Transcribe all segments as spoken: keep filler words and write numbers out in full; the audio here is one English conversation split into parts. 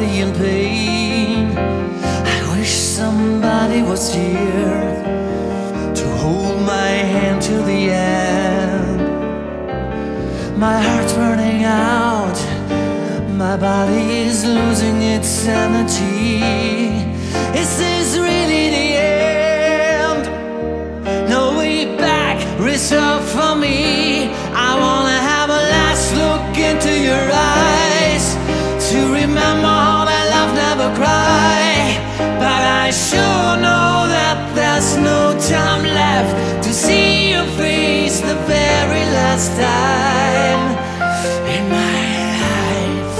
body in pain. I wish somebody was here to hold my hand till the end. My heart's burning out, my body is losing its energy. Is this really the end? No way back, reserved for me. I wanna have a last look into your eyes, to remember how that love never cry. But I sure know that there's no time left to see your face the very last time in my life.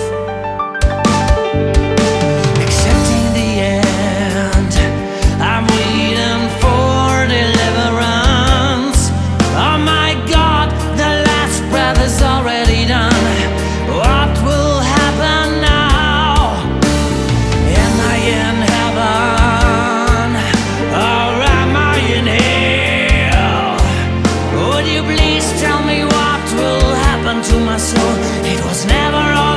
Accepting the end, I'm waiting for deliverance. Oh my God, the last breath is already done. What will happen now? Am I in heaven, or am I in hell? Would you please tell me what will happen to my soul? It was never all